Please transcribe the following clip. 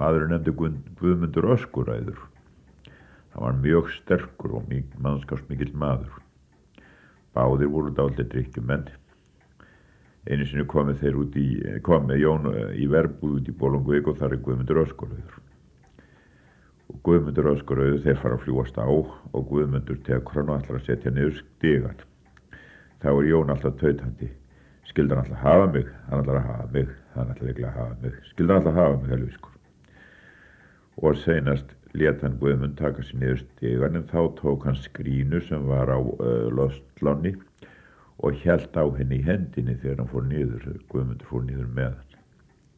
Maðurinn nefndi Guðmundur öskuræður. Hann var mjög sterkur og mannskapsmikill maður. Báðir voru dálítið drykkjumenn. Einu sinni kom Jón í verbúð út í Bolungarvík og þar Guðmundur öskuræður. Og Guðmundur öskuræður þeir fara að fljúast á og Guðmundur tekur hann og ætlar að setja niður stigann. Þá Jón alltaf tautandi. Skyldi hann alltaf hafa mig? Hann ætlar að hafa mig. Hann ætlar ekki að hafa mig. Skyldi hann alltaf hafa mig, helvískur. Og seinast lét hann Guðmund taka sér niður stigann en þá tók hann skrínu sem var á lostláni og hélt á henni í hendinni þegar hann fór niður. Guðmundur fór niður með hann.